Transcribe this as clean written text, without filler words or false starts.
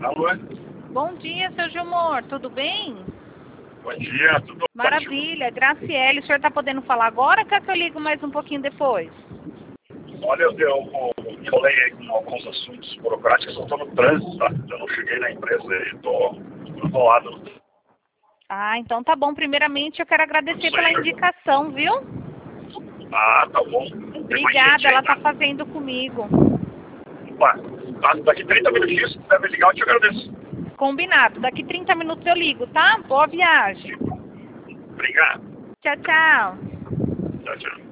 Alô? Bom dia, seu Gilmor, tudo bem? Bom dia, tudo Maravilha, Graciele, o senhor está podendo falar agora ou quer que eu ligo mais um pouquinho depois? Olha, eu me enrolei aí com alguns assuntos burocráticos, eu estou no trânsito, tá? Eu não cheguei na empresa e estou enrolado no trânsito. Ah, então tá bom. Primeiramente, eu quero agradecer pela indicação, viu? Ah, tá bom. Obrigada, ela tá fazendo comigo. Opa, tá, daqui 30 minutinhos, se deve ligar, eu te agradeço. Combinado, daqui 30 minutos eu ligo, tá? Boa viagem. Obrigado. Tchau, tchau. Tchau, tchau.